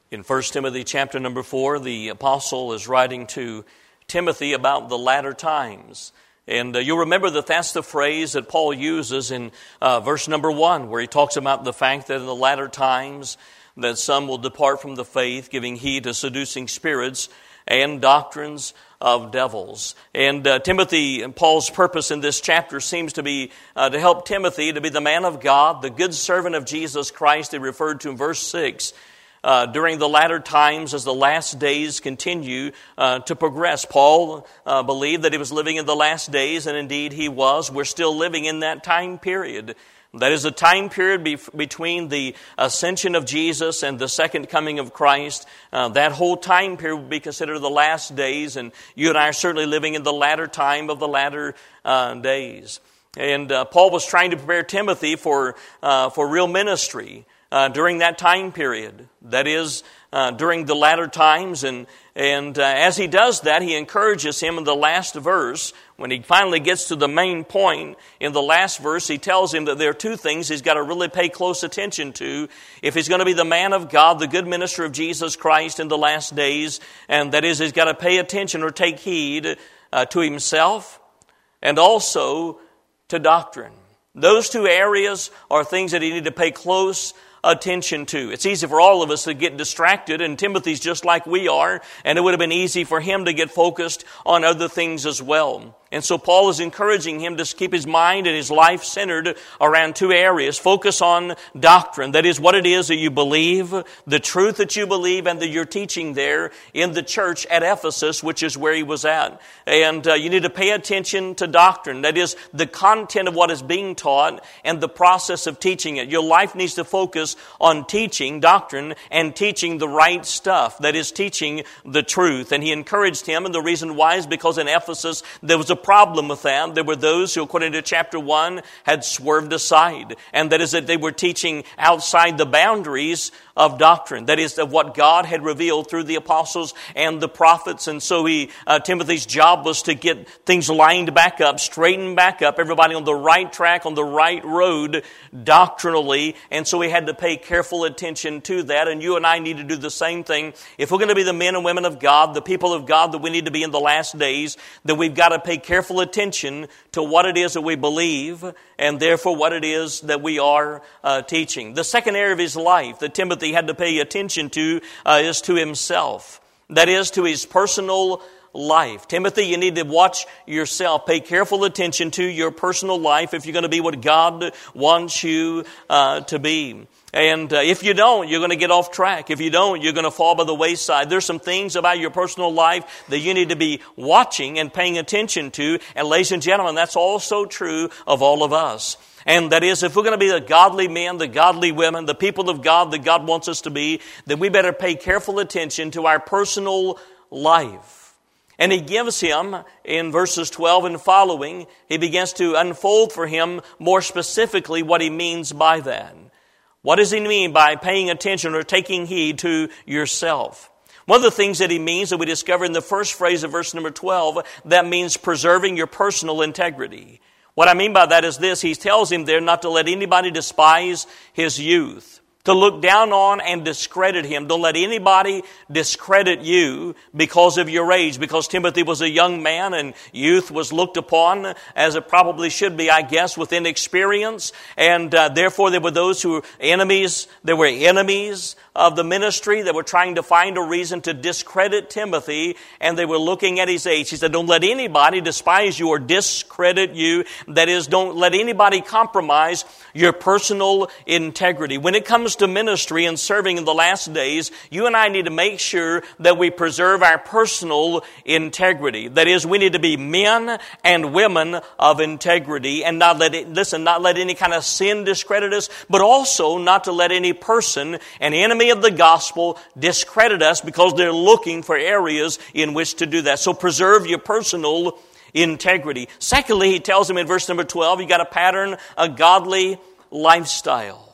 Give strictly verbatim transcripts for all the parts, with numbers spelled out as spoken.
In First Timothy chapter number four, the apostle is writing to Timothy about the latter times. And uh, you'll remember that that's the phrase that Paul uses in uh, verse number one, where he talks about the fact that in the latter times that some will depart from the faith, giving heed to seducing spirits and doctrines of devils. And uh, Timothy, and Paul's purpose in this chapter seems to be uh, to help Timothy to be the man of God, the good servant of Jesus Christ, he referred to in verse six. Uh, during the latter times, as the last days continue uh, to progress. Paul uh, believed that he was living in the last days, and indeed he was. We're still living in that time period. That is a time period be- between the ascension of Jesus and the second coming of Christ. Uh, that whole time period would be considered the last days, and you and I are certainly living in the latter time of the latter uh, days. And uh, Paul was trying to prepare Timothy for uh, for real ministry Uh, during that time period, that is, uh, during the latter times. And and uh, as he does that, he encourages him in the last verse. When he finally gets to the main point, in the last verse, he tells him that there are two things he's got to really pay close attention to if he's going to be the man of God, the good minister of Jesus Christ in the last days. And that is, he's got to pay attention or take heed uh, to himself and also to doctrine. Those two areas are things that he need to pay close attention to. It's easy for all of us to get distracted, and Timothy's just like we are, and it would have been easy for him to get focused on other things as well. And so Paul is encouraging him to keep his mind and his life centered around two areas. Focus on doctrine. That is, what it is that you believe, the truth that you believe, and that you're teaching there in the church at Ephesus, which is where he was at. And uh, you need to pay attention to doctrine. That is, the content of what is being taught and the process of teaching it. Your life needs to focus on teaching doctrine and teaching the right stuff. That is, teaching the truth. And he encouraged him, and the reason why is because in Ephesus there was a problem with them. There were those who, according to chapter one, had swerved aside. And that is that they were teaching outside the boundaries of doctrine. That is, of what God had revealed through the apostles and the prophets. And so he, uh, Timothy's job was to get things lined back up, straightened back up, everybody on the right track, on the right road, doctrinally. And so he had to pay careful attention to that. And you and I need to do the same thing. If we're going to be the men and women of God, the people of God that we need to be in the last days, then we've got to pay careful attention to what it is that we believe, and therefore what it is that we are uh, teaching. The second area of his life that Timothy had to pay attention to uh, is to himself. That is, to his personal life. Timothy, you need to watch yourself. Pay careful attention to your personal life if you're going to be what God wants you uh, to be. And uh, if you don't, you're going to get off track. If you don't, you're going to fall by the wayside. There's some things about your personal life that you need to be watching and paying attention to. And ladies and gentlemen, that's also true of all of us. And that is, if we're going to be the godly men, the godly women, the people of God that God wants us to be, then we better pay careful attention to our personal life. And he gives him, in verses twelve and following, he begins to unfold for him more specifically what he means by that. What does he mean by paying attention or taking heed to yourself? One of the things that he means that we discover in the first phrase of verse number twelve, that means preserving your personal integrity. What I mean by that is this: he tells him there not to let anybody despise his youth, to look down on and discredit him. Don't let anybody discredit you because of your age, because Timothy was a young man and youth was looked upon as it probably should be, I guess, with inexperience. And uh, therefore there were those who were enemies. There were enemies of the ministry that were trying to find a reason to discredit Timothy, and they were looking at his age. He said, don't let anybody despise you or discredit you. That is, don't let anybody compromise your personal integrity. When it comes to ministry and serving in the last days, you and I need to make sure that we preserve our personal integrity. That is, we need to be men and women of integrity and not let it, listen, not let any kind of sin discredit us, but also not to let any person, an enemy of the gospel, discredit us because they're looking for areas in which to do that. So preserve your personal integrity. Secondly, he tells him in verse number twelve, you got to pattern a godly lifestyle.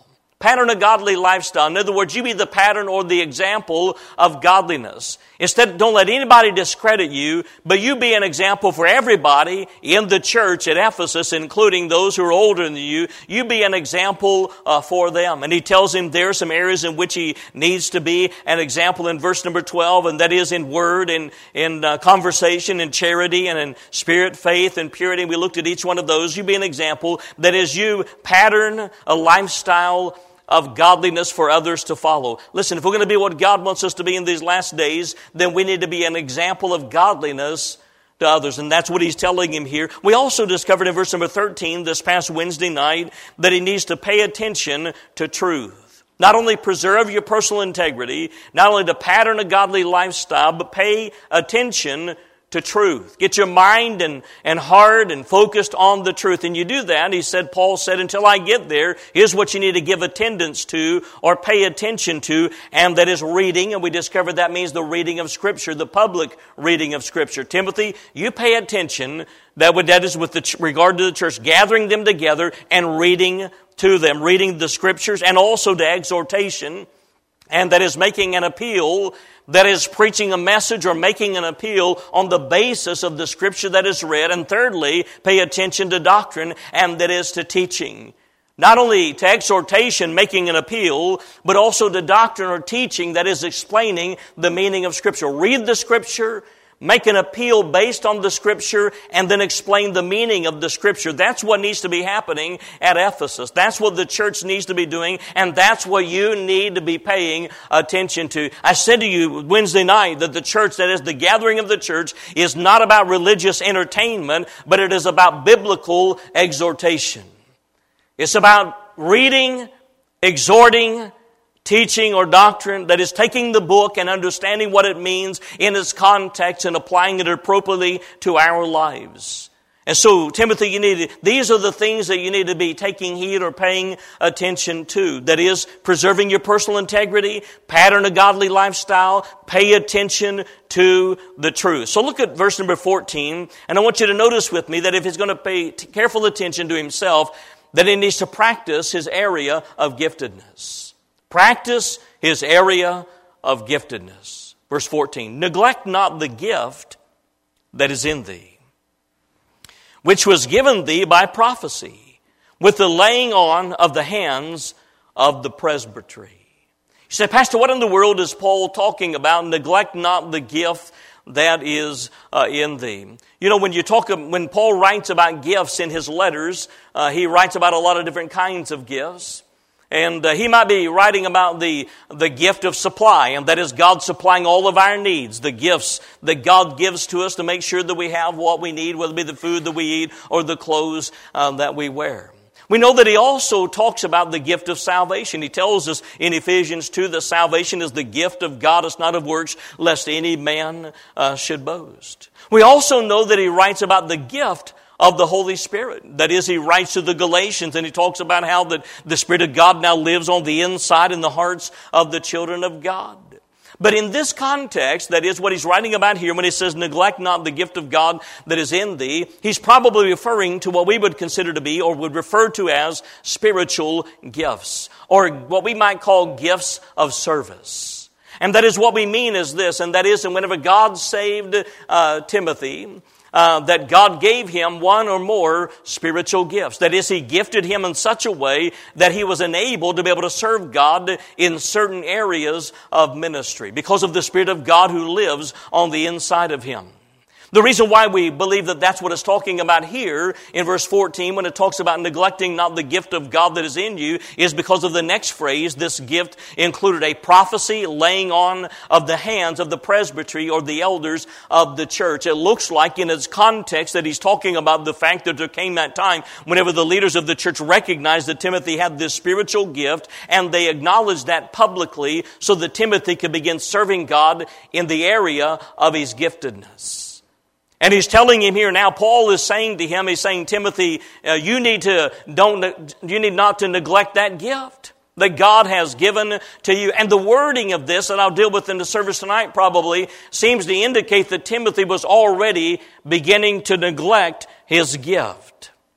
Pattern a godly lifestyle. In other words, you be the pattern or the example of godliness. Instead, don't let anybody discredit you, but you be an example for everybody in the church at Ephesus, including those who are older than you. You be an example uh, for them. And he tells him there are some areas in which he needs to be an example in verse number twelve, and that is in word, and in uh, conversation, in charity, and in spirit, faith, and purity. And we looked at each one of those. You be an example. That is, you pattern a lifestyle of godliness for others to follow. Listen, if we're going to be what God wants us to be in these last days, then we need to be an example of godliness to others. And that's what he's telling him here. We also discovered in verse number thirteen this past Wednesday night that he needs to pay attention to truth. Not only preserve your personal integrity, not only to pattern a godly lifestyle, but pay attention to truth. Get your mind and, and heart and focused on the truth. And you do that, he said, Paul said, until I get there, here's what you need to give attendance to or pay attention to, and that is reading. And we discovered that means the reading of Scripture, the public reading of Scripture. Timothy, you pay attention. That would, that is with the, regard to the church, gathering them together and reading to them, reading the Scriptures, and also to exhortation. And that is making an appeal, that is preaching a message or making an appeal on the basis of the Scripture that is read. And thirdly, pay attention to doctrine, and that is to teaching. Not only to exhortation, making an appeal, but also to doctrine or teaching that is explaining the meaning of Scripture. Read the Scripture, make an appeal based on the Scripture, and then explain the meaning of the Scripture. That's what needs to be happening at Ephesus. That's what the church needs to be doing, and that's what you need to be paying attention to. I said to you Wednesday night that the church, that is the gathering of the church, is not about religious entertainment, but it is about biblical exhortation. It's about reading, exhorting, teaching or doctrine, that is taking the book and understanding what it means in its context and applying it appropriately to our lives. And so, Timothy, you need to, these are the things that you need to be taking heed or paying attention to. That is, preserving your personal integrity, pattern a godly lifestyle, pay attention to the truth. So look at verse number fourteen, and I want you to notice with me that if he's going to pay careful attention to himself, that he needs to practice his area of giftedness. Practice his area of giftedness. Verse fourteen, neglect not the gift that is in thee, which was given thee by prophecy, with the laying on of the hands of the presbytery. You say, Pastor, what in the world is Paul talking about? Neglect not the gift that is uh, in thee. You know, when you talk, when Paul writes about gifts in his letters, uh, he writes about a lot of different kinds of gifts. And uh, he might be writing about the, the gift of supply, and that is God supplying all of our needs, the gifts that God gives to us to make sure that we have what we need, whether it be the food that we eat or the clothes uh, that we wear. We know that he also talks about the gift of salvation. He tells us in Ephesians two that salvation is the gift of God. It's not of works, lest any man uh, should boast. We also know that he writes about the gift of the Holy Spirit. That is, he writes to the Galatians and he talks about how the, the Spirit of God now lives on the inside in the hearts of the children of God. But in this context, that is what he's writing about here when he says, neglect not the gift of God that is in thee, he's probably referring to what we would consider to be or would refer to as spiritual gifts, or what we might call gifts of service. And that is what we mean is this, and that is, and whenever God saved uh, Timothy, Uh, that God gave him one or more spiritual gifts. That is, he gifted him in such a way that he was enabled to be able to serve God in certain areas of ministry because of the Spirit of God who lives on the inside of him. The reason why we believe that that's what it's talking about here in verse fourteen when it talks about neglecting not the gift of God that is in you is because of the next phrase. This gift included a prophecy, laying on of the hands of the presbytery or the elders of the church. It looks like in its context that he's talking about the fact that there came that time whenever the leaders of the church recognized that Timothy had this spiritual gift, and they acknowledged that publicly so that Timothy could begin serving God in the area of his giftedness. And he's telling him here now, Paul is saying to him, he's saying, Timothy, uh, you need to don't you need not to neglect that gift that God has given to you. And the wording of this that I'll deal with in the service tonight probably seems to indicate that Timothy was already beginning to neglect his gift.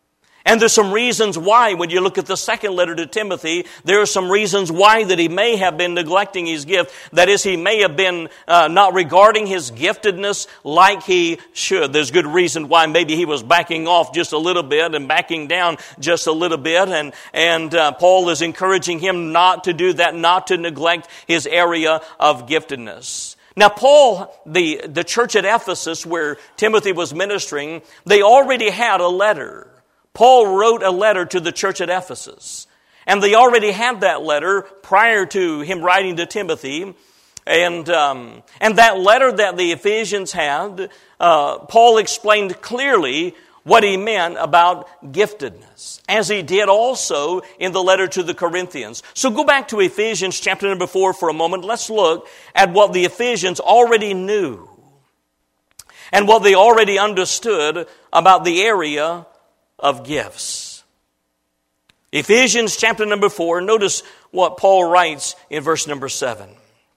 And there's some reasons why, when you look at the second letter to Timothy, there are some reasons why that he may have been neglecting his gift. That is, he may have been uh, not regarding his giftedness like he should. There's good reason why maybe he was backing off just a little bit and backing down just a little bit. And, and uh, Paul is encouraging him not to do that, not to neglect his area of giftedness. Now, Paul, the, the church at Ephesus where Timothy was ministering, they already had a letter. Paul wrote a letter to the church at Ephesus. And they already had that letter prior to him writing to Timothy. And um, and that letter that the Ephesians had, uh, Paul explained clearly what he meant about giftedness, as he did also in the letter to the Corinthians. So go back to Ephesians chapter number four for a moment. Let's look at what the Ephesians already knew and what they already understood about the area of gifts. Ephesians chapter number four, notice what Paul writes in verse number seven.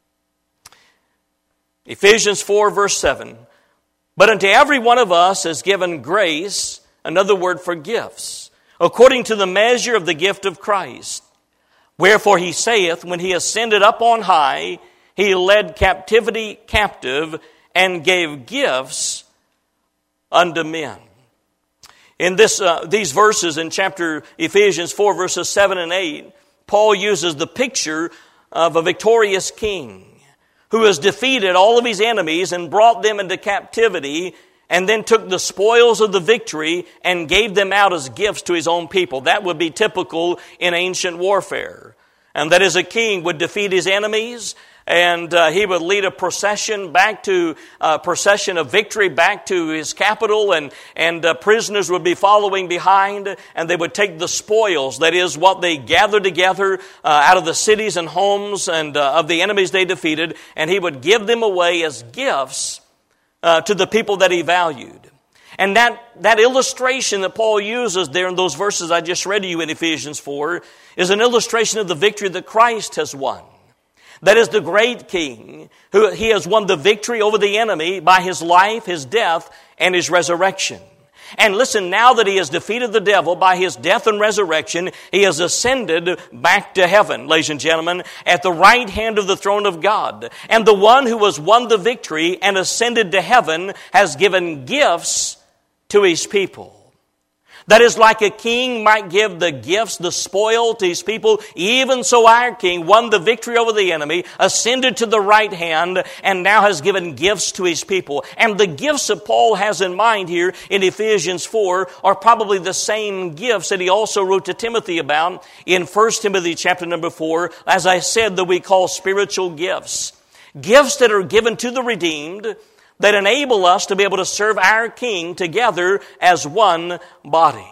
Ephesians four verse seven. But unto every one of us is given grace, another word for gifts, according to the measure of the gift of Christ. Wherefore he saith, when he ascended up on high, he led captivity captive and gave gifts unto men. In this, uh, these verses in chapter Ephesians four, verses seven and eight, Paul uses the picture of a victorious king who has defeated all of his enemies and brought them into captivity and then took the spoils of the victory and gave them out as gifts to his own people. That would be typical in ancient warfare. And that is, a king would defeat his enemies, and uh, he would lead a procession back to uh, procession of victory back to his capital, and and uh, prisoners would be following behind, and they would take the spoils, that is, what they gathered together uh, out of the cities and homes and uh, of the enemies they defeated, and he would give them away as gifts uh, to the people that he valued. And that, that illustration that Paul uses there in those verses I just read to you in Ephesians four is an illustration of the victory that Christ has won. That is, the great king, who he has won the victory over the enemy by his life, his death, and his resurrection. And listen, now that he has defeated the devil by his death and resurrection, he has ascended back to heaven, ladies and gentlemen, at the right hand of the throne of God. And the one who has won the victory and ascended to heaven has given gifts to his people. That is, like a king might give the gifts, the spoil to his people, even so our king won the victory over the enemy, ascended to the right hand, and now has given gifts to his people. And the gifts that Paul has in mind here in Ephesians four are probably the same gifts that he also wrote to Timothy about in First Timothy chapter number four, as I said, that we call spiritual gifts. Gifts that are given to the redeemed, that enable us to be able to serve our King together as one body.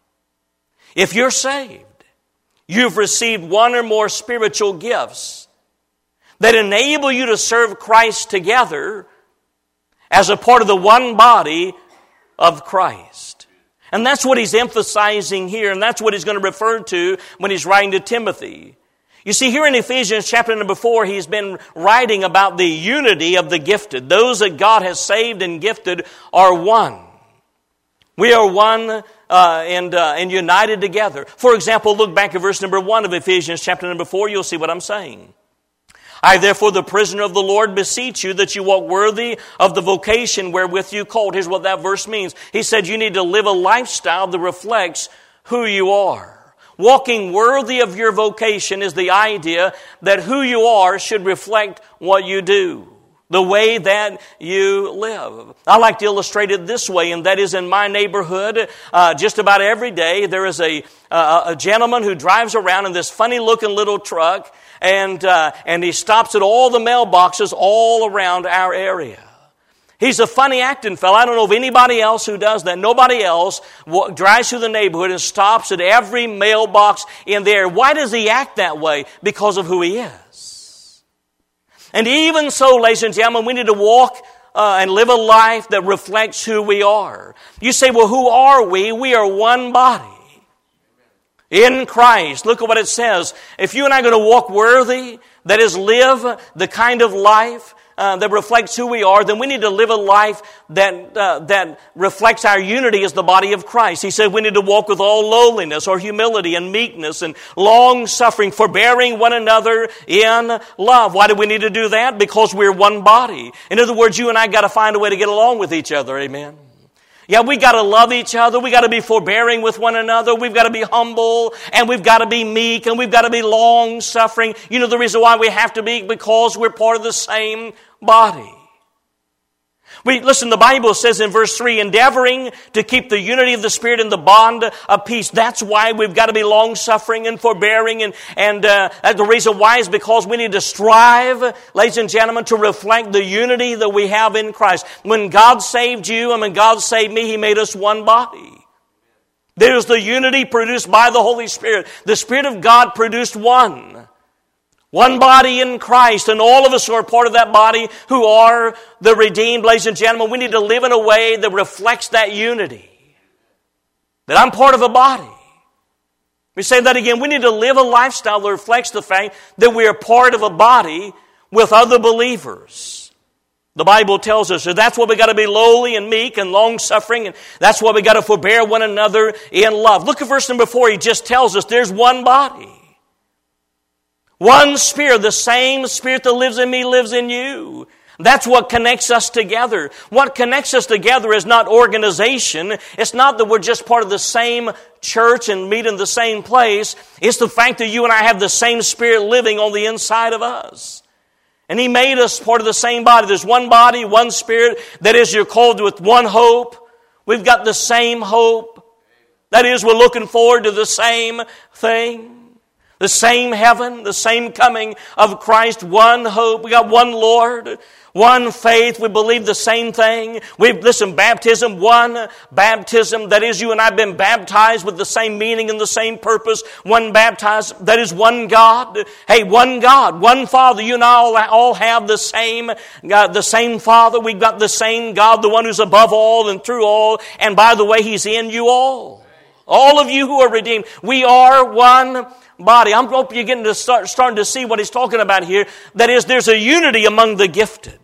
If you're saved, you've received one or more spiritual gifts that enable you to serve Christ together as a part of the one body of Christ. And that's what he's emphasizing here, and that's what he's going to refer to when he's writing to Timothy. You see, here in Ephesians chapter number four, he's been writing about the unity of the gifted. Those that God has saved and gifted are one. We are one uh, and, uh, and united together. For example, look back at verse number one of Ephesians chapter number four. You'll see what I'm saying. I, therefore, the prisoner of the Lord, beseech you that you walk worthy of the vocation wherewith you called. Here's what that verse means. He said you need to live a lifestyle that reflects who you are. Walking worthy of your vocation is the idea that who you are should reflect what you do, the way that you live. I like to illustrate it this way, and that is in my neighborhood, uh, just about every day, there is a, uh, a gentleman who drives around in this funny-looking little truck, and, uh, and he stops at all the mailboxes all around our area. He's a funny acting fellow. I don't know of anybody else who does that. Nobody else drives through the neighborhood and stops at every mailbox in there. Why does he act that way? Because of who he is. And even so, ladies and gentlemen, we need to walk uh, and live a life that reflects who we are. You say, well, who are we? We are one body in Christ. Look at what it says. If you and I are going to walk worthy, that is, live the kind of life uh, that reflects who we are, then we need to live a life that uh, that reflects our unity as the body of Christ. He said we need to walk with all lowliness or humility and meekness and long-suffering, forbearing one another in love. Why do we need to do that? Because we're one body. In other words, you and I got to find a way to get along with each other. Amen. Yeah, we got to love each other. We got to be forbearing with one another. We've got to be humble, and we've got to be meek, and we've got to be long-suffering. You know the reason why we have to be? Because we're part of the same body. We, listen, the Bible says in verse three, endeavoring to keep the unity of the Spirit in the bond of peace. That's why we've got to be long-suffering and forbearing. And, and uh, the reason why is because we need to strive, ladies and gentlemen, to reflect the unity that we have in Christ. When God saved you and when God saved me, He made us one body. There's the unity produced by the Holy Spirit. The Spirit of God produced one. One body in Christ, and all of us who are part of that body who are the redeemed, ladies and gentlemen, we need to live in a way that reflects that unity. That I'm part of a body. We say that again. We need to live a lifestyle that reflects the fact that we are part of a body with other believers. The Bible tells us that that's why we got to be lowly and meek and long-suffering, and that's why we got to forbear one another in love. Look at verse number four. He just tells us there's one body. One Spirit, the same Spirit that lives in me lives in you. That's what connects us together. What connects us together is not organization. It's not that we're just part of the same church and meet in the same place. It's the fact that you and I have the same Spirit living on the inside of us. And He made us part of the same body. There's one body, one Spirit. That is, you're called with one hope. We've got the same hope. That is, we're looking forward to the same thing. The same heaven, the same coming of Christ, one hope. We got one Lord, one faith. We believe the same thing. We've, listen, baptism, one baptism. That is, you and I have been baptized with the same meaning and the same purpose. One baptized, that is one God. Hey, one God, one Father. You and I all, all have the same God, the same Father. We've got the same God, the one who's above all and through all. And by the way, He's in you all. All of you who are redeemed. We are one body. I'm hoping you're getting to start starting to see what he's talking about here. That is, there's a unity among the gifted.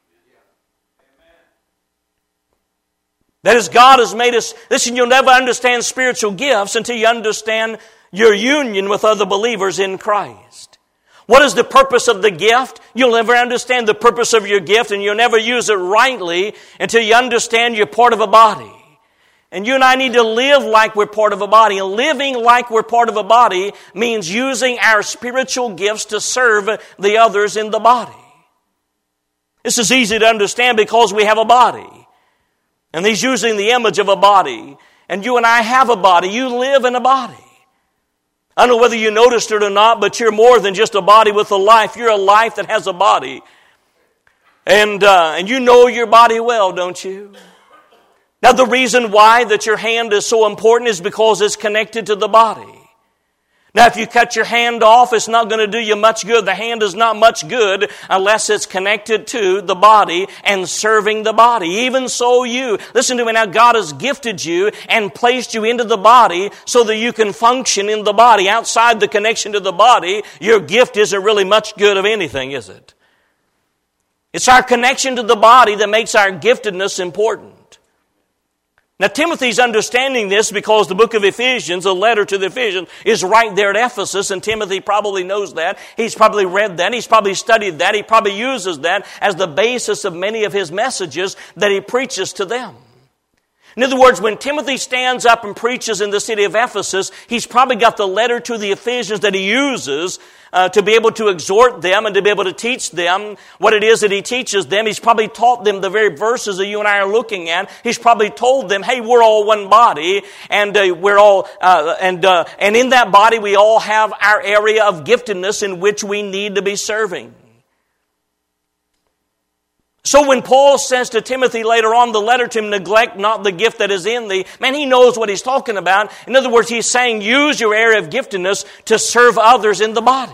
That is, God has made us. Listen, you'll never understand spiritual gifts until you understand your union with other believers in Christ. What is the purpose of the gift? You'll never understand the purpose of your gift, and you'll never use it rightly until you understand you're part of a body. And you and I need to live like we're part of a body. And living like we're part of a body means using our spiritual gifts to serve the others in the body. This is easy to understand because we have a body. And He's using the image of a body. And you and I have a body. You live in a body. I don't know whether you noticed it or not, but you're more than just a body with a life. You're a life that has a body. And, uh, and you know your body well, don't you? Now, the reason why that your hand is so important is because it's connected to the body. Now, if you cut your hand off, it's not going to do you much good. The hand is not much good unless it's connected to the body and serving the body. Even so you. Listen to me now. God has gifted you and placed you into the body so that you can function in the body. Outside the connection to the body, your gift isn't really much good of anything, is it? It's our connection to the body that makes our giftedness important. Now, Timothy's understanding this because the book of Ephesians, a letter to the Ephesians, is right there at Ephesus, and Timothy probably knows that. He's probably read that. He's probably studied that. He probably uses that as the basis of many of his messages that he preaches to them. In other words, when Timothy stands up and preaches in the city of Ephesus, he's probably got the letter to the Ephesians that he uses uh, to be able to exhort them and to be able to teach them what it is that he teaches them. He's probably taught them the very verses that you and I are looking at. He's probably told them, hey, we're all one body, and uh, we're all, uh, and uh, and in that body we all have our area of giftedness in which we need to be serving. So when Paul says to Timothy later on the letter to him, neglect not the gift that is in thee, man, he knows what he's talking about. In other words, he's saying use your area of giftedness to serve others in the body.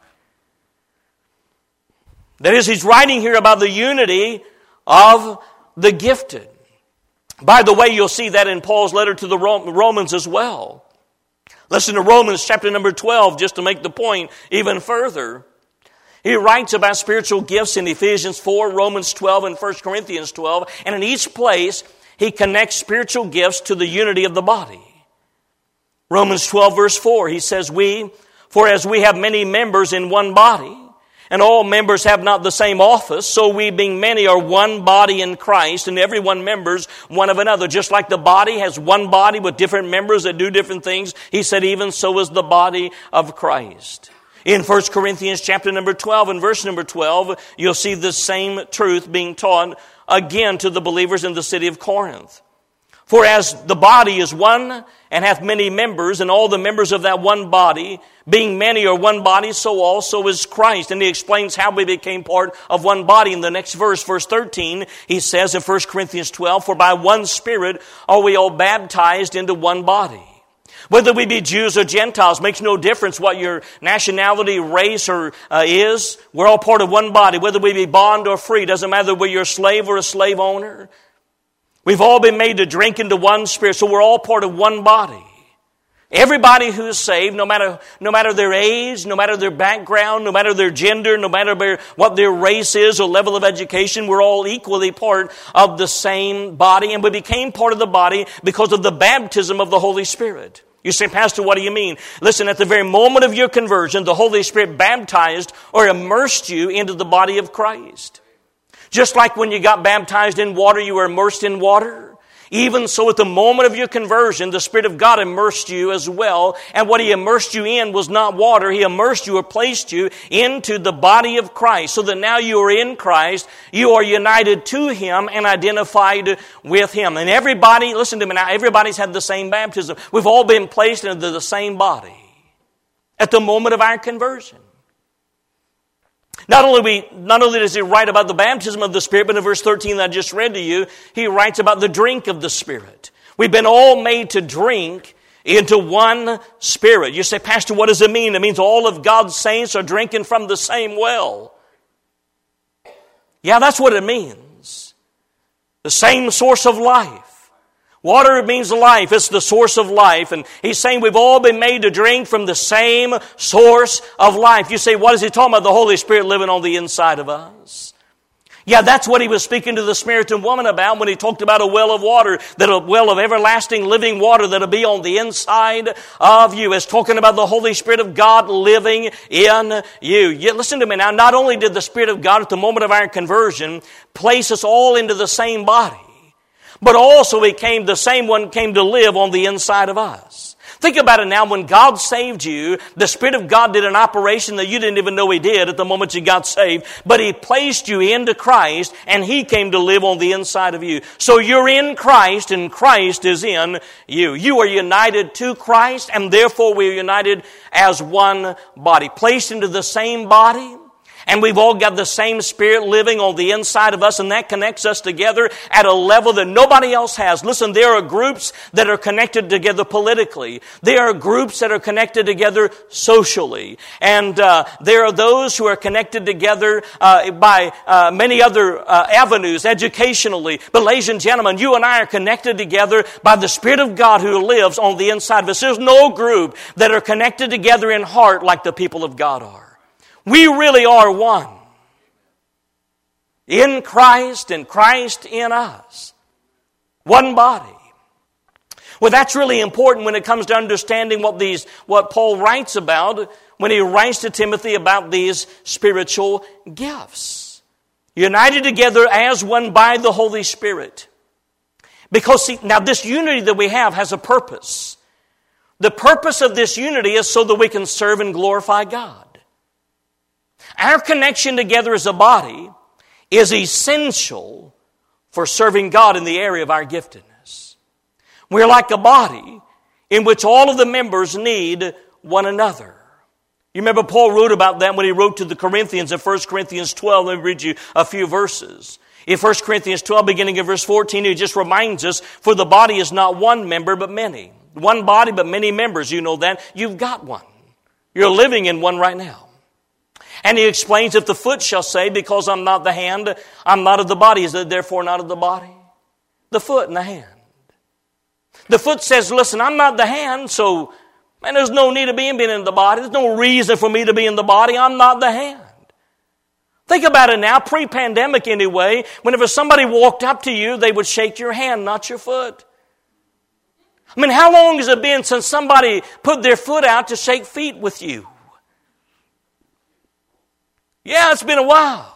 That is, he's writing here about the unity of the gifted. By the way, you'll see that in Paul's letter to the Romans as well. Listen to Romans chapter number twelve, just to make the point even further. He writes about spiritual gifts in Ephesians four, Romans twelve, and First Corinthians twelve. And in each place, he connects spiritual gifts to the unity of the body. Romans twelve, verse four, he says, We, for as we have many members in one body, and all members have not the same office, so we being many are one body in Christ, and every one members one of another. Just like the body has one body with different members that do different things, he said even so is the body of Christ. In First Corinthians chapter number twelve and verse number twelve, you'll see the same truth being taught again to the believers in the city of Corinth. For as the body is one and hath many members, and all the members of that one body, being many are one body, so also is Christ. And he explains how we became part of one body. In the next verse, verse thirteen, he says in First Corinthians twelve, For by one Spirit are we all baptized into one body. Whether we be Jews or Gentiles, makes no difference what your nationality, race, or uh, is. We're all part of one body. Whether we be bond or free, doesn't matter whether you're a slave or a slave owner. We've all been made to drink into one Spirit, so we're all part of one body. Everybody who is saved, no matter no matter their age, no matter their background, no matter their gender, no matter their, what their race is or level of education, we're all equally part of the same body, and we became part of the body because of the baptism of the Holy Spirit. You say, Pastor, what do you mean? Listen, at the very moment of your conversion, the Holy Spirit baptized or immersed you into the body of Christ. Just like when you got baptized in water, you were immersed in water. Even so, at the moment of your conversion, the Spirit of God immersed you as well. And what He immersed you in was not water. He immersed you or placed you into the body of Christ. So that now you are in Christ, you are united to Him and identified with Him. And everybody, listen to me now, everybody's had the same baptism. We've all been placed into the same body at the moment of our conversion. Not only, we, not only does he write about the baptism of the Spirit, but in verse thirteen that I just read to you, he writes about the drink of the Spirit. We've been all made to drink into one Spirit. You say, Pastor, what does it mean? It means all of God's saints are drinking from the same well. Yeah, that's what it means. The same source of life. Water means life. It's the source of life. And he's saying we've all been made to drink from the same source of life. You say, what is he talking about? The Holy Spirit living on the inside of us. Yeah, that's what he was speaking to the Samaritan woman about when he talked about a well of water, that a well of everlasting living water that'll be on the inside of you. It's talking about the Holy Spirit of God living in you. Yeah, listen to me now. Not only did the Spirit of God at the moment of our conversion place us all into the same body, but also He came, the same one came to live on the inside of us. Think about it now. When God saved you, the Spirit of God did an operation that you didn't even know He did at the moment you got saved. But He placed you into Christ, and He came to live on the inside of you. So you're in Christ, and Christ is in you. You are united to Christ, and therefore we are united as one body. Placed into the same body. And we've all got the same Spirit living on the inside of us, and that connects us together at a level that nobody else has. Listen, there are groups that are connected together politically. There are groups that are connected together socially. And uh, there are those who are connected together uh, by uh, many other uh, avenues, educationally. But ladies and gentlemen, you and I are connected together by the Spirit of God who lives on the inside of us. There's no group that are connected together in heart like the people of God are. We really are one. In Christ and Christ in us. One body. Well, that's really important when it comes to understanding what these, what Paul writes about when he writes to Timothy about these spiritual gifts. United together as one by the Holy Spirit. Because see, now this unity that we have has a purpose. The purpose of this unity is so that we can serve and glorify God. Our connection together as a body is essential for serving God in the area of our giftedness. We're like a body in which all of the members need one another. You remember Paul wrote about that when he wrote to the Corinthians in First Corinthians twelve. Let me read you a few verses. In First Corinthians twelve, beginning in verse fourteen, he just reminds us, for the body is not one member but many. One body but many members. You know that. You've got one. You're living in one right now. And he explains, if the foot shall say, because I'm not the hand, I'm not of the body, is it therefore not of the body? The foot and the hand. The foot says, listen, I'm not the hand, so man, there's no need of being, being in the body. There's no reason for me to be in the body. I'm not the hand. Think about it now, pre-pandemic anyway, whenever somebody walked up to you, they would shake your hand, not your foot. I mean, how long has it been since somebody put their foot out to shake feet with you? Yeah, it's been a while.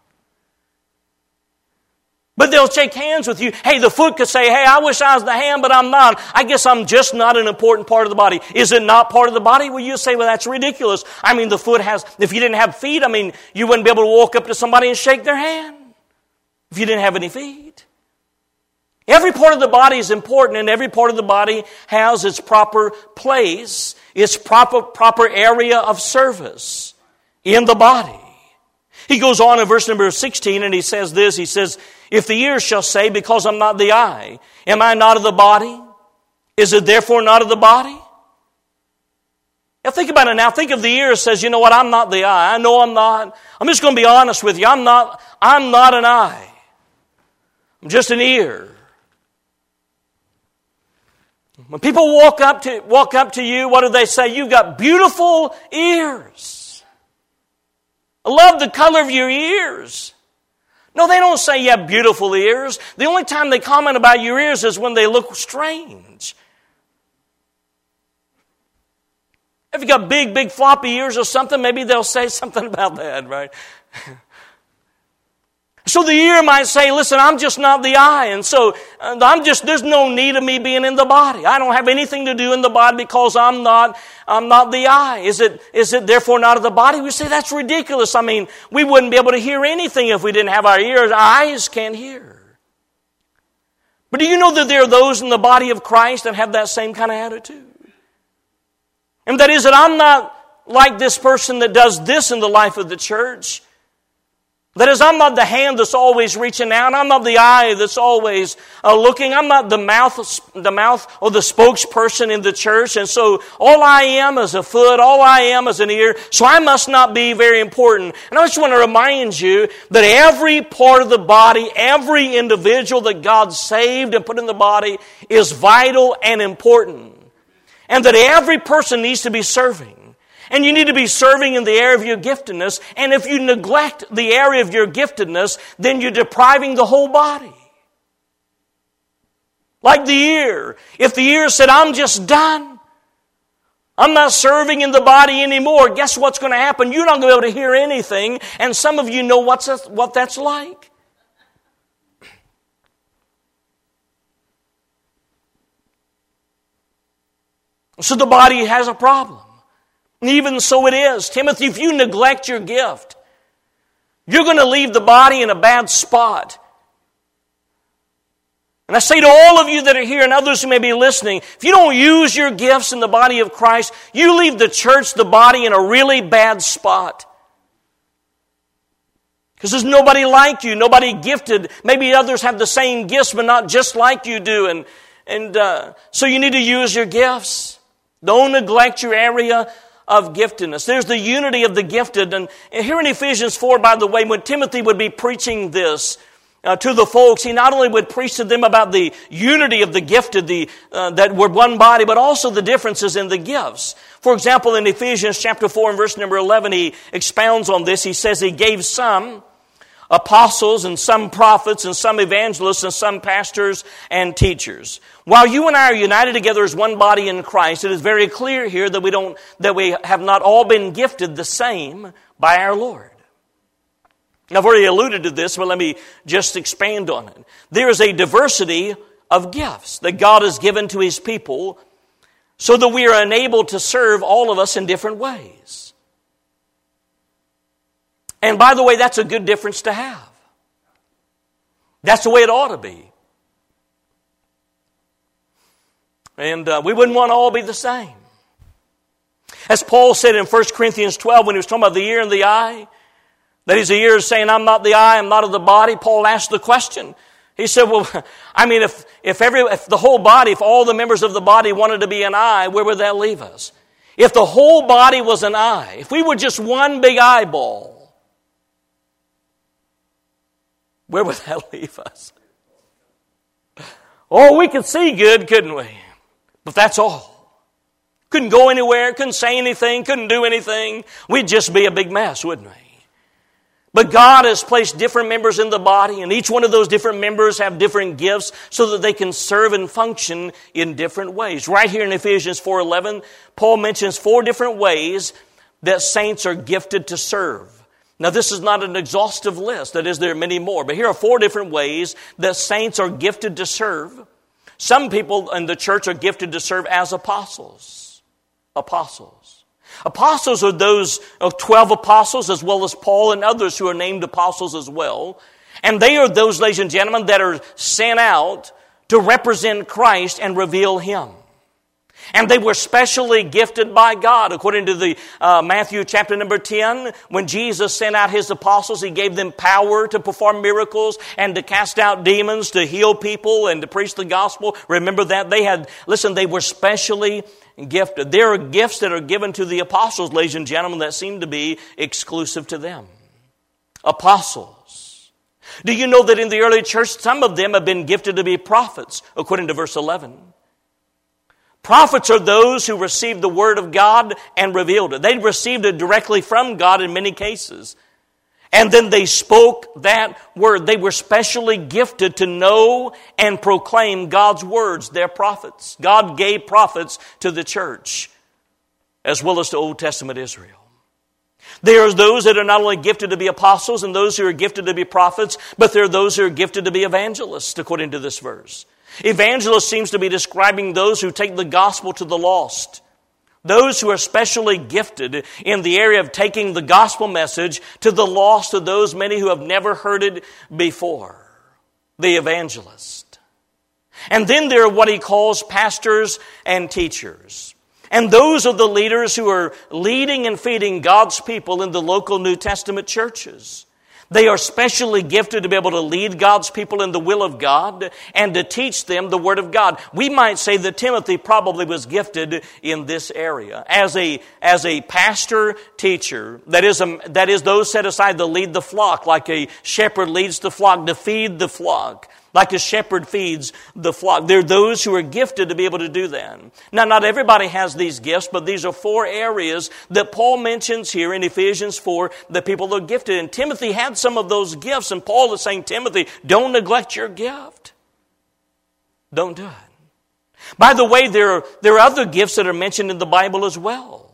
But they'll shake hands with you. Hey, the foot could say, hey, I wish I was the hand, but I'm not. I guess I'm just not an important part of the body. Is it not part of the body? Well, you say, well, that's ridiculous. I mean, the foot has, if you didn't have feet, I mean, you wouldn't be able to walk up to somebody and shake their hand if you didn't have any feet. Every part of the body is important, and every part of the body has its proper place, its proper, proper area of service in the body. He goes on in verse number sixteen and he says this, he says, if the ear shall say, because I'm not the eye, am I not of the body? Is it therefore not of the body? Now think about it now. Think of the ear says, you know what, I'm not the eye. I know I'm not. I'm just going to be honest with you. I'm not, I'm not an eye. I'm just an ear. When people walk up to walk up to you, what do they say? You've got beautiful ears. I love the color of your ears. No, they don't say you have beautiful ears. The only time they comment about your ears is when they look strange. If you got big, big floppy ears or something, maybe they'll say something about that, right? So the ear might say, listen, I'm just not the eye, and so uh, I'm just, there's no need of me being in the body. I don't have anything to do in the body because I'm not, I'm not the eye. Is it, is it therefore not of the body? We say that's ridiculous. I mean, we wouldn't be able to hear anything if we didn't have our ears. Our eyes can't hear. But do you know that there are those in the body of Christ that have that same kind of attitude? And that is that I'm not like this person that does this in the life of the church. That is, I'm not the hand that's always reaching out. I'm not the eye that's always uh, looking. I'm not the mouth, the mouth or the spokesperson in the church. And so all I am is a foot. All I am is an ear. So I must not be very important. And I just want to remind you that every part of the body, every individual that God saved and put in the body is vital and important. And that every person needs to be serving. And you need to be serving in the area of your giftedness. And if you neglect the area of your giftedness, then you're depriving the whole body. Like the ear. If the ear said, I'm just done. I'm not serving in the body anymore. Guess what's going to happen? You're not going to be able to hear anything. And some of you know what's that, what that's like. So the body has a problem. And even so it is. Timothy, if you neglect your gift, you're going to leave the body in a bad spot. And I say to all of you that are here and others who may be listening, if you don't use your gifts in the body of Christ, you leave the church, the body, in a really bad spot. Because there's nobody like you, nobody gifted. Maybe others have the same gifts, but not just like you do. And, and uh, so you need to use your gifts. Don't neglect your area of giftedness. There's the unity of the gifted. And here in Ephesians four, by the way, when Timothy would be preaching this uh, to the folks, he not only would preach to them about the unity of the gifted, the uh, that were one body, but also the differences in the gifts. For example, in Ephesians chapter four and verse number eleven, he expounds on this. He says he gave some apostles and some prophets and some evangelists and some pastors and teachers. While you and I are united together as one body in Christ, it is very clear here that we don't that we have not all been gifted the same by our Lord. Now, I've already alluded to this, but let me just expand on it. There is a diversity of gifts that God has given to His people so that we are enabled to serve all of us in different ways. And by the way, that's a good difference to have. That's the way it ought to be. And uh, we wouldn't want to all be the same. As Paul said in First Corinthians twelve, when he was talking about the ear and the eye, that his ear is saying, I'm not the eye, I'm not of the body, Paul asked the question. He said, well, I mean, if, if, every, if the whole body, if all the members of the body wanted to be an eye, where would that leave us? If the whole body was an eye, if we were just one big eyeball, where would that leave us? Oh, we could see good, couldn't we? But that's all. Couldn't go anywhere, couldn't say anything, couldn't do anything. We'd just be a big mess, wouldn't we? But God has placed different members in the body, and each one of those different members have different gifts so that they can serve and function in different ways. Right here in Ephesians four eleven, Paul mentions four different ways that saints are gifted to serve. Now, this is not an exhaustive list. That is, there are many more. But here are four different ways that saints are gifted to serve. Some people in the church are gifted to serve as apostles. Apostles. Apostles are those of twelve apostles, as well as Paul and others who are named apostles as well. And they are those, ladies and gentlemen, that are sent out to represent Christ and reveal Him. And they were specially gifted by God. According to the uh, Matthew chapter number ten, when Jesus sent out His apostles, He gave them power to perform miracles and to cast out demons, to heal people and to preach the gospel. Remember that? They had, listen, they were specially gifted. There are gifts that are given to the apostles, ladies and gentlemen, that seem to be exclusive to them. Apostles. Do you know that in the early church, some of them have been gifted to be prophets, according to verse eleven? Prophets are those who received the Word of God and revealed it. They received it directly from God in many cases. And then they spoke that Word. They were specially gifted to know and proclaim God's words. They're prophets. God gave prophets to the church, as well as to Old Testament Israel. There are those that are not only gifted to be apostles and those who are gifted to be prophets, but there are those who are gifted to be evangelists, according to this verse. Evangelist seems to be describing those who take the gospel to the lost. Those who are specially gifted in the area of taking the gospel message to the lost, to those many who have never heard it before. The evangelist. And then there are what he calls pastors and teachers. And those are the leaders who are leading and feeding God's people in the local New Testament churches. They are specially gifted to be able to lead God's people in the will of God and to teach them the Word of God. We might say that Timothy probably was gifted in this area. As a, as a pastor teacher, that is, a, that is those set aside to lead the flock, like a shepherd leads the flock, to feed the flock. Like a shepherd feeds the flock. There are those who are gifted to be able to do that. Now, not everybody has these gifts, but these are four areas that Paul mentions here in Ephesians four that people are gifted. And Timothy had some of those gifts, and Paul is saying, Timothy, don't neglect your gift. Don't do it. By the way, there are, there are other gifts that are mentioned in the Bible as well.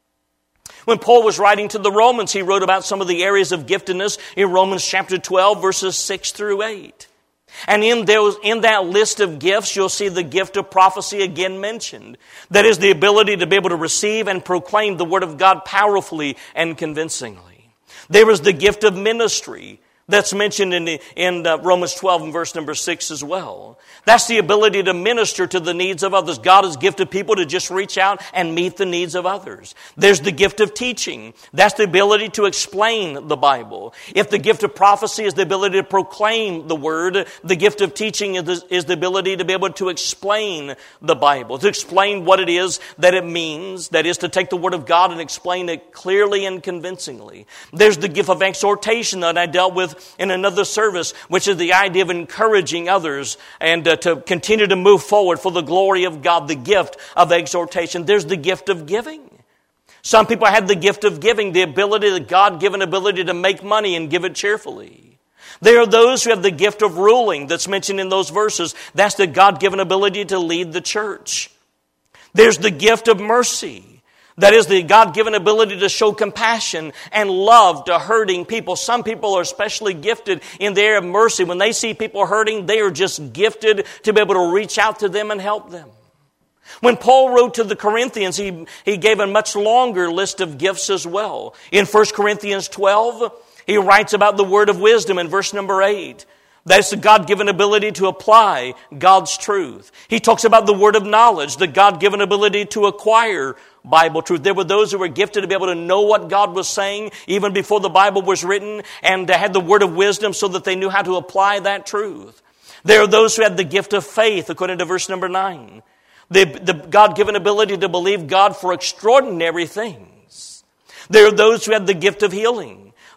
When Paul was writing to the Romans, he wrote about some of the areas of giftedness in Romans chapter twelve, verses six through eight. And in those, in that list of gifts, you'll see the gift of prophecy again mentioned. That is the ability to be able to receive and proclaim the Word of God powerfully and convincingly. There is the gift of ministry that's mentioned in, in uh, Romans twelve and verse number six as well. That's the ability to minister to the needs of others. God has gifted people to just reach out and meet the needs of others. There's the gift of teaching. That's the ability to explain the Bible. If the gift of prophecy is the ability to proclaim the Word, the gift of teaching is the, is the ability to be able to explain the Bible, to explain what it is that it means. That is, to take the Word of God and explain it clearly and convincingly. There's the gift of exhortation that I dealt with in another service, which is the idea of encouraging others and uh, to continue to move forward for the glory of God, the gift of exhortation. There's the gift of giving. Some people have the gift of giving, the ability, the God-given ability to make money and give it cheerfully. There are those who have the gift of ruling that's mentioned in those verses. That's the God-given ability to lead the church. There's the gift of mercy. That is the God-given ability to show compassion and love to hurting people. Some people are especially gifted in the area of mercy. When they see people hurting, they are just gifted to be able to reach out to them and help them. When Paul wrote to the Corinthians, he, he gave a much longer list of gifts as well. In First Corinthians twelve, he writes about the word of wisdom in verse number eight. That's the God-given ability to apply God's truth. He talks about the word of knowledge, the God-given ability to acquire Bible truth. There were those who were gifted to be able to know what God was saying even before the Bible was written, and had the word of wisdom so that they knew how to apply that truth. There are those who had the gift of faith, according to verse number nine. The, the God-given ability to believe God for extraordinary things. There are those who had the gift of healing.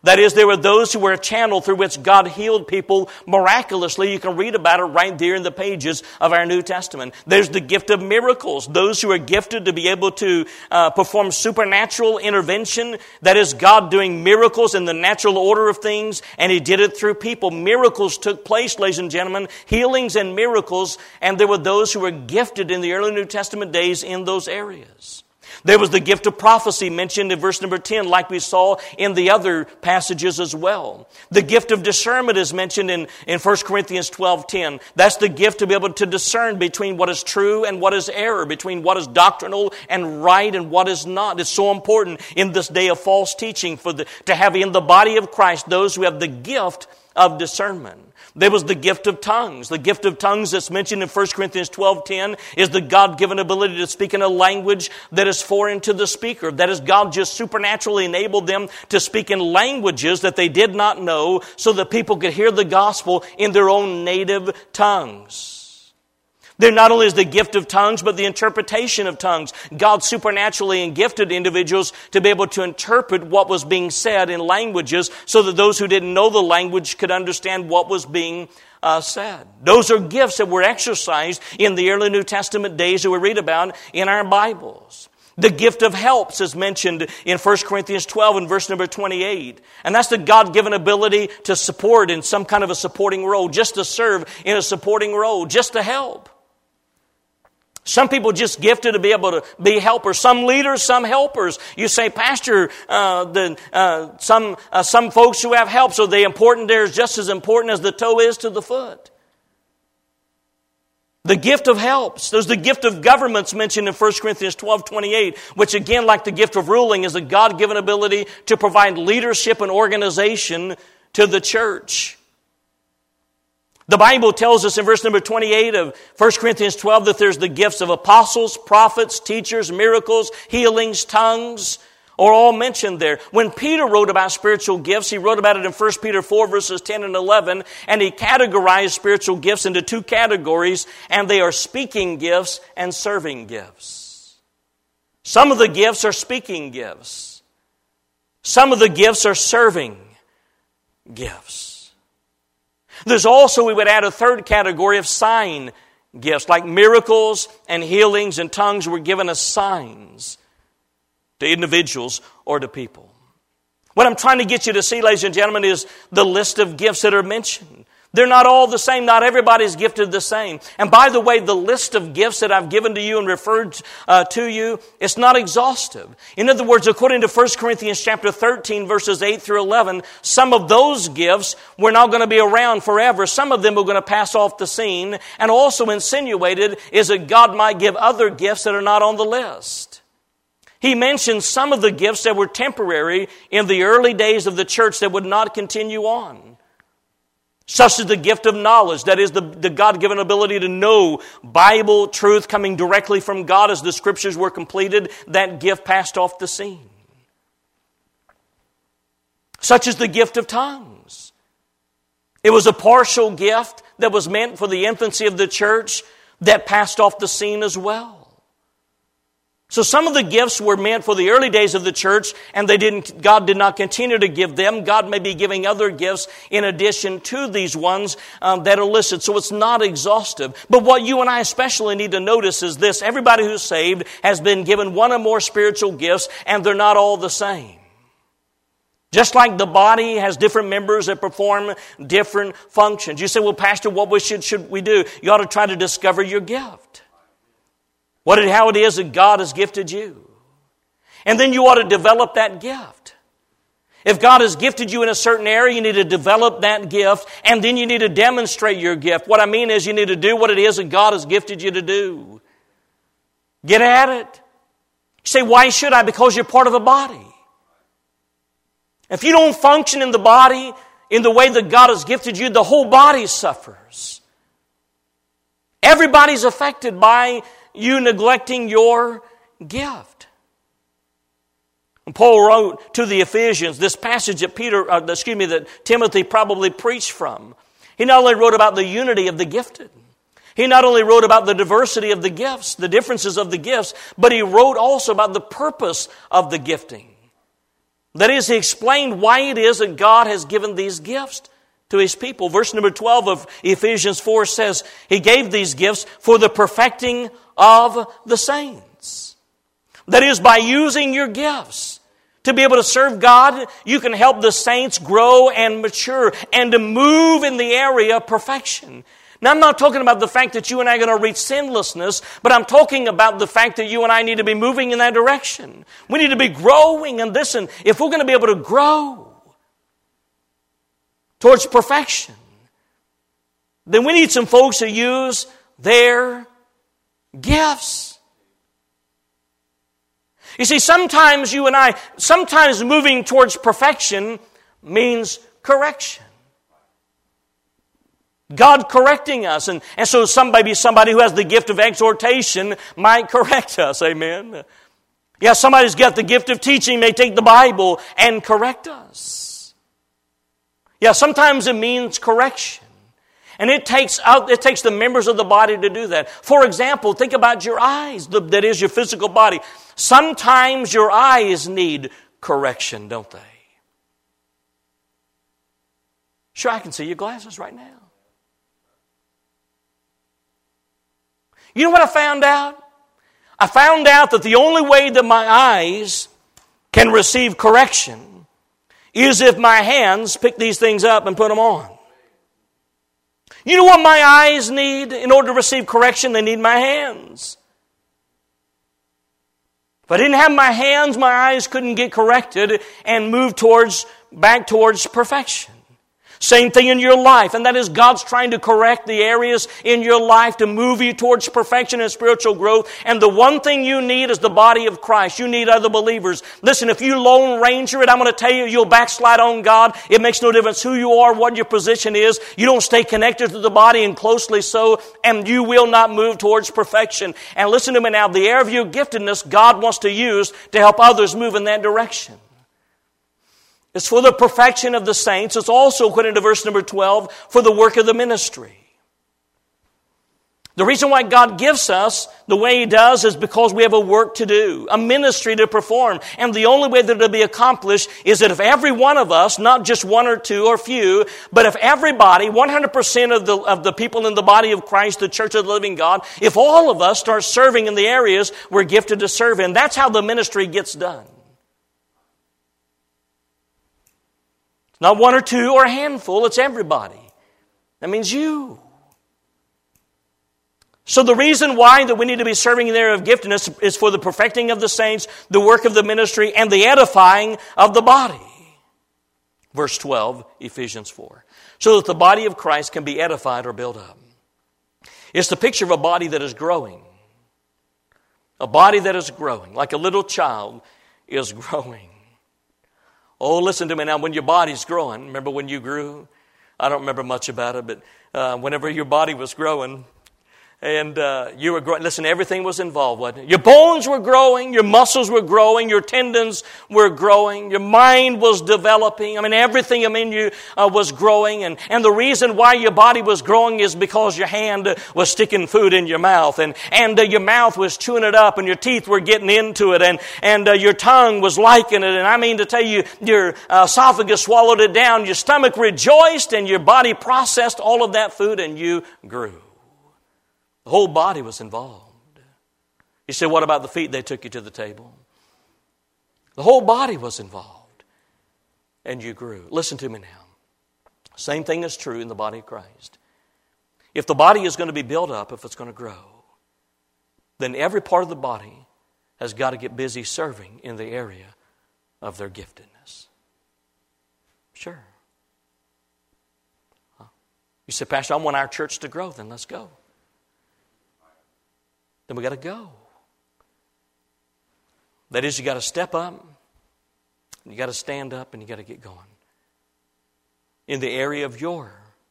That is, there were those who were a channel through which God healed people miraculously. You can read about it right there in the pages of our New Testament. There's the gift of miracles. Those who are gifted to be able to uh, perform supernatural intervention. That is, God doing miracles in the natural order of things, and He did it through people. Miracles took place, ladies and gentlemen, healings and miracles, and there were those who were gifted in the early New Testament days in those areas. There was the gift of prophecy mentioned in verse number ten, like we saw in the other passages as well. The gift of discernment is mentioned in, in First Corinthians twelve ten. That's the gift to be able to discern between what is true and what is error, between what is doctrinal and right and what is not. It's so important in this day of false teaching for the, to have in the body of Christ those who have the gift of discernment. There was the gift of tongues. The gift of tongues that's mentioned in First Corinthians twelve ten is the God-given ability to speak in a language that is foreign to the speaker. That is, God just supernaturally enabled them to speak in languages that they did not know so that people could hear the gospel in their own native tongues. There not only is the gift of tongues, but the interpretation of tongues. God supernaturally and gifted individuals to be able to interpret what was being said in languages so that those who didn't know the language could understand what was being uh, said. Those are gifts that were exercised in the early New Testament days that we read about in our Bibles. The gift of helps is mentioned in First Corinthians twelve and verse number twenty-eight. And that's the God-given ability to support in some kind of a supporting role, just to serve in a supporting role, just to help. Some people just gifted to be able to be helpers. Some leaders, some helpers. You say, Pastor, uh, the, uh, some uh, some folks who have helps, are they important? They're just as important as the toe is to the foot. The gift of helps. There's the gift of governments mentioned in First Corinthians twelve twenty-eight, which again, like the gift of ruling, is a God-given ability to provide leadership and organization to the church. The Bible tells us in verse number twenty-eight of First Corinthians twelve that there's the gifts of apostles, prophets, teachers, miracles, healings, tongues, are all mentioned there. When Peter wrote about spiritual gifts, he wrote about it in First Peter four verses ten and eleven, and he categorized spiritual gifts into two categories, and they are speaking gifts and serving gifts. Some of the gifts are speaking gifts. Some of the gifts are serving gifts. There's also, we would add a third category of sign gifts, like miracles and healings and tongues were given as signs to individuals or to people. What I'm trying to get you to see, ladies and gentlemen, is the list of gifts that are mentioned. They're not all the same. Not everybody's gifted the same. And by the way, the list of gifts that I've given to you and referred uh, to you, it's not exhaustive. In other words, according to First Corinthians chapter thirteen, verses eight through eleven, some of those gifts were not going to be around forever. Some of them were going to pass off the scene. And also insinuated is that God might give other gifts that are not on the list. He mentions some of the gifts that were temporary in the early days of the church that would not continue on. Such as the gift of knowledge, that is the, the God-given ability to know Bible truth coming directly from God as the Scriptures were completed. That gift passed off the scene. Such as the gift of tongues. It was a partial gift that was meant for the infancy of the church that passed off the scene as well. So some of the gifts were meant for the early days of the church, and they didn't. God did not continue to give them. God may be giving other gifts in addition to these ones um, that are listed. So it's not exhaustive. But what you and I especially need to notice is this. Everybody who's saved has been given one or more spiritual gifts, and they're not all the same. Just like the body has different members that perform different functions. You say, well, Pastor, what we should, should we do? You ought to try to discover your gift. What it, how it is that God has gifted you. And then you ought to develop that gift. If God has gifted you in a certain area, you need to develop that gift, and then you need to demonstrate your gift. What I mean is you need to do what it is that God has gifted you to do. Get at it. You say, why should I? Because you're part of a body. If you don't function in the body in the way that God has gifted you, the whole body suffers. Everybody's affected by you neglecting your gift. And Paul wrote to the Ephesians, this passage that Peter, uh, excuse me, that Timothy probably preached from. He not only wrote about the unity of the gifted, he not only wrote about the diversity of the gifts, the differences of the gifts, but he wrote also about the purpose of the gifting. That is, he explained why it is that God has given these gifts to his people. Verse number twelve of Ephesians four says, he gave these gifts for the perfecting of the saints. That is, by using your gifts to be able to serve God, you can help the saints grow and mature and to move in the area of perfection. Now, I'm not talking about the fact that you and I are going to reach sinlessness, but I'm talking about the fact that you and I need to be moving in that direction. We need to be growing. And listen, if we're going to be able to grow towards perfection, then we need some folks who use their gifts. You see, sometimes you and I, sometimes moving towards perfection means correction. God correcting us. And, and so somebody, somebody who has the gift of exhortation might correct us. Amen. Yeah, somebody's got the gift of teaching may take the Bible and correct us. Yeah, sometimes it means correction. And it takes out, it takes the members of the body to do that. For example, think about your eyes, the, that is your physical body. Sometimes your eyes need correction, don't they? Sure, I can see your glasses right now. You know what I found out? I found out that the only way that my eyes can receive correction is if my hands pick these things up and put them on. You know what my eyes need in order to receive correction? They need my hands. If I didn't have my hands, my eyes couldn't get corrected and move towards, back towards perfection. Same thing in your life, and that is God's trying to correct the areas in your life to move you towards perfection and spiritual growth. And the one thing you need is the body of Christ. You need other believers. Listen, if you lone ranger it, I'm going to tell you, you'll backslide on God. It makes no difference who you are, what your position is. You don't stay connected to the body, and closely so, and you will not move towards perfection. And listen to me now, the area of your giftedness God wants to use to help others move in that direction. It's for the perfection of the saints. It's also, according to verse number twelve, for the work of the ministry. The reason why God gives us the way He does is because we have a work to do, a ministry to perform. And the only way that it'll be accomplished is that if every one of us, not just one or two or few, but if everybody, one hundred percent of the, of the people in the body of Christ, the church of the living God, if all of us start serving in the areas we're gifted to serve in, that's how the ministry gets done. Not one or two or a handful, it's everybody. That means you. So the reason why that we need to be serving in the area of giftedness is for the perfecting of the saints, the work of the ministry, and the edifying of the body. Verse twelve, Ephesians four. So that the body of Christ can be edified or built up. It's the picture of a body that is growing. A body that is growing, like a little child is growing. Oh, listen to me now. When your body's growing, remember when you grew? I don't remember much about it, but uh, whenever your body was growing, and uh, you were growing, listen, everything was involved, wasn't it? Your bones were growing, your muscles were growing, your tendons were growing, your mind was developing. I mean, everything I mean you uh, was growing, and, and the reason why your body was growing is because your hand was sticking food in your mouth, and, and uh, your mouth was chewing it up, and your teeth were getting into it, and, and uh, your tongue was liking it, and I mean to tell you, your uh, esophagus swallowed it down, your stomach rejoiced, and your body processed all of that food, and you grew. The whole body was involved. You say, what about the feet? They took you to the table. The whole body was involved. And you grew. Listen to me now. Same thing is true in the body of Christ. If the body is going to be built up, if it's going to grow, then every part of the body has got to get busy serving in the area of their giftedness. Sure. Huh? You say, Pastor, I want our church to grow. Then let's go. Then we got to go. That is, you got to step up, you got to stand up, and you got to get going. In the area of your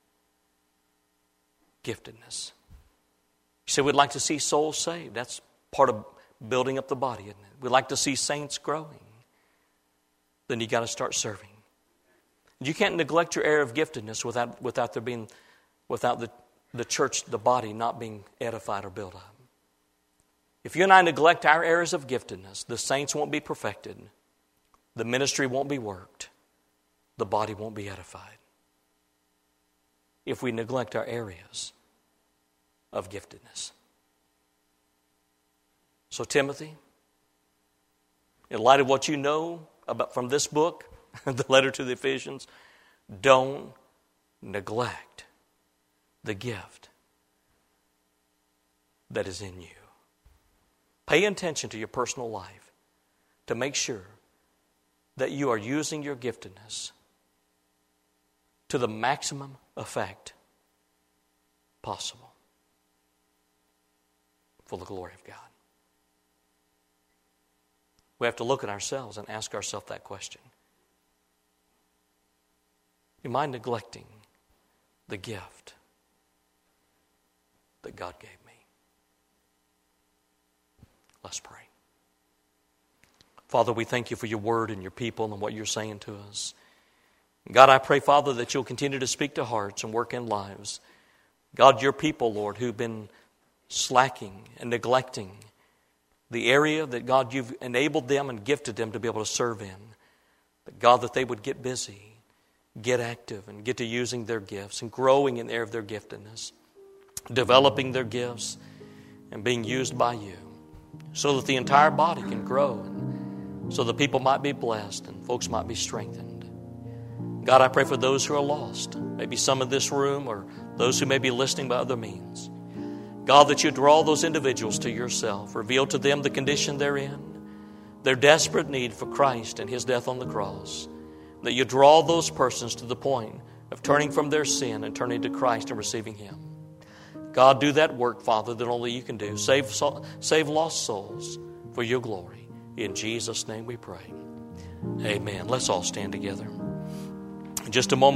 giftedness. You say, we'd like to see souls saved. That's part of building up the body, isn't it? We'd like to see saints growing. Then you got to start serving. You can't neglect your area of giftedness without, without there being, without the, the church, the body, not being edified or built up. If you and I neglect our areas of giftedness, the saints won't be perfected. the ministry won't be worked. The body won't be edified. If we neglect our areas of giftedness. So Timothy, in light of what you know about from this book, the letter to the Ephesians, don't neglect the gift that is in you. Pay attention to your personal life to make sure that you are using your giftedness to the maximum effect possible for the glory of God. We have to look at ourselves and ask ourselves that question. Am I neglecting the gift that God gave me? Let's pray. Father, we thank you for your word and your people and what you're saying to us. God, I pray, Father, that you'll continue to speak to hearts and work in lives. God, your people, Lord, who've been slacking and neglecting the area that, God, you've enabled them and gifted them to be able to serve in. But God, that they would get busy, get active, and get to using their gifts and growing in the area of their giftedness, developing their gifts and being used by you so that the entire body can grow and so that people might be blessed and folks might be strengthened. God, I pray for those who are lost, maybe some in this room or those who may be listening by other means. God, that you draw those individuals to yourself, reveal to them the condition they're in, their desperate need for Christ and His death on the cross, that you draw those persons to the point of turning from their sin and turning to Christ and receiving Him. God, do that work, Father, that only you can do. Save, save lost souls for your glory. In Jesus' name we pray. Amen. Let's all stand together. In just a moment.